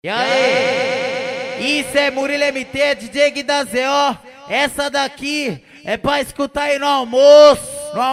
E aí? Isso é Murilo MT, DJ Gui da ZO. Essa daqui é pra escutar aí no almoço.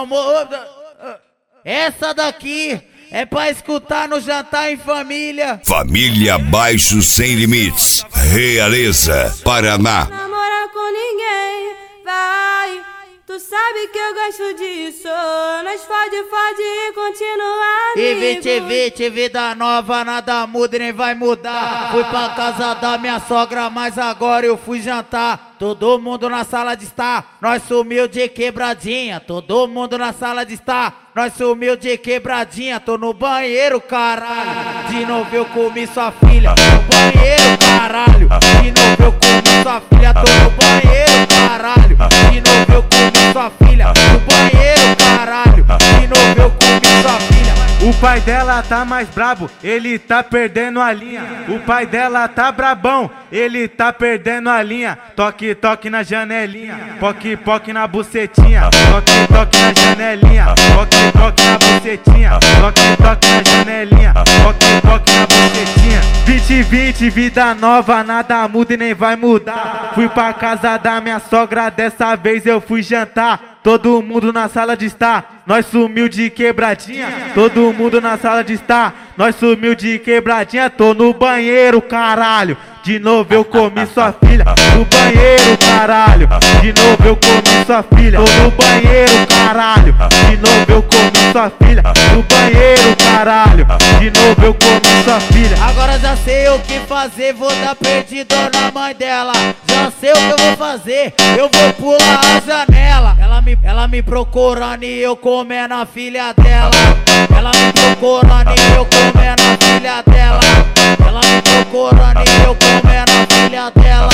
Essa daqui é pra escutar no jantar em família. Família Baixo Sem Limites, Realeza, Paraná. Namorar com ninguém, vai. Tu sabe que eu gosto disso. Nós fode e continuar amigo. TV da nova, nada muda e nem vai mudar. Fui pra casa da minha sogra, mas agora eu fui jantar. Todo mundo na sala de estar, nós sumiu de quebradinha. Todo mundo na sala de estar, nós sumiu de quebradinha. Tô no banheiro, caralho. De novo eu comi sua filha. No banheiro, caralho. De novo eu comi sua filha. Tô no banheiro, caralho. De novo eu comi sua filha. No banheiro, caralho. De novo eu comi sua filha. O pai dela tá mais brabo, ele tá perdendo a linha. O pai dela tá brabão, ele tá perdendo a linha. Toque, toque na janelinha, poque, poque na bucetinha. Toque, toque na janelinha, poque, poque na bucetinha. Toque, toque na janelinha, poque, poque na bucetinha. 2020, vida nova, nada muda e nem vai mudar. Fui pra casa da minha sogra, dessa vez eu fui jantar. Todo mundo na sala de estar, nós sumiu de quebradinha. Todo mundo na sala de estar, nós sumiu de quebradinha. Tô no banheiro, caralho. De novo eu comi sua filha. No banheiro, caralho. De novo eu comi sua filha. Tô no banheiro, caralho. De novo eu comi sua filha. No banheiro, caralho. De novo eu comi sua filha. Agora já sei o que fazer, vou dar perdido na mãe dela. Já sei o que eu vou fazer, eu vou pular a janela. Ela me procurando e eu comendo a filha dela. Ela me procurando e eu comendo a filha dela. Ela me procurando e eu comendo a filha dela.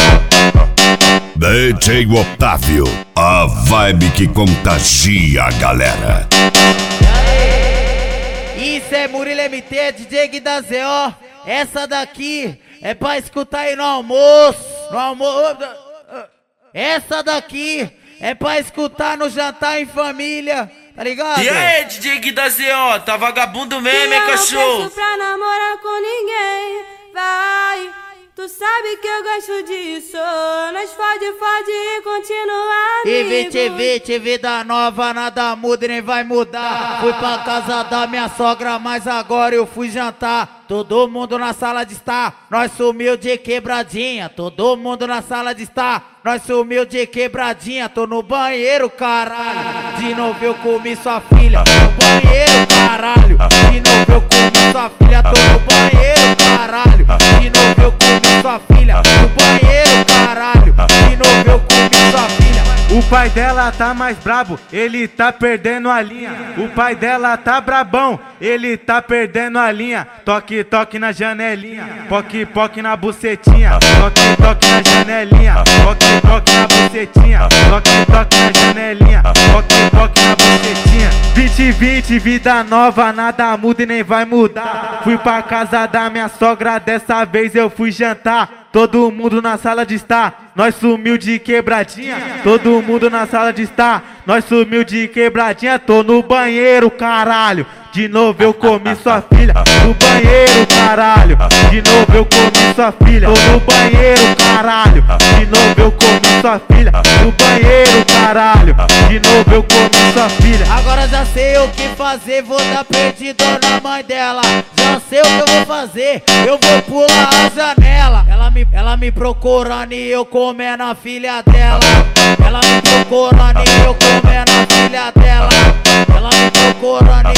DJ Otávio, a vibe que contagia a galera. Isso é Murilo MT, DJ Gui da ZO. Essa daqui é pra escutar aí no almoço. Essa daqui é pra escutar no jantar em família, tá ligado? E aí, DJ Gui da ZO, tá vagabundo mesmo, hein, Eu não cachorro? peço pra namorar com ninguém, vai. Tu sabe que eu gosto disso. Nós fode e continuar amigo. TV da nova, nada muda e nem vai mudar. Fui pra casa da minha sogra, mas agora eu fui jantar. Todo mundo na sala de estar, nós sumiu de quebradinha. Todo mundo na sala de estar, nós sumiu de quebradinha. Tô no banheiro, caralho. De novo eu comi sua filha. No banheiro, caralho. De novo eu comi sua filha. Tô no banheiro, caralho. De novo eu comi sua filha. No banheiro, caralho. De novo eu comi sua filha. O pai dela tá mais brabo, ele tá perdendo a linha. O pai dela tá brabão, ele tá perdendo a linha. Toque, toque na janelinha, poque, poque na bucetinha. Toque, toque na janelinha, poque, poque na bucetinha. Toque, toque na janelinha, poque, poque na bucetinha. 2020, vida nova, nada muda e nem vai mudar. Fui pra casa da minha sogra, dessa vez eu fui jantar. Todo mundo na sala de estar, nós sumiu de quebradinha. Todo mundo na sala de estar, nós sumiu de quebradinha. Tô no banheiro, caralho. De novo eu comi sua filha. No banheiro, caralho. De novo eu comi sua filha. Tô no banheiro, caralho. De novo eu comi sua filha. No banheiro, caralho. De novo eu comi sua filha. Agora já sei o que fazer, vou dar perdido na mãe dela. Já sei o que eu vou fazer, eu vou pular a janela. Ela me procurando e eu comendo a filha dela. Ela me procurando e eu comendo a filha dela. Ela me procurando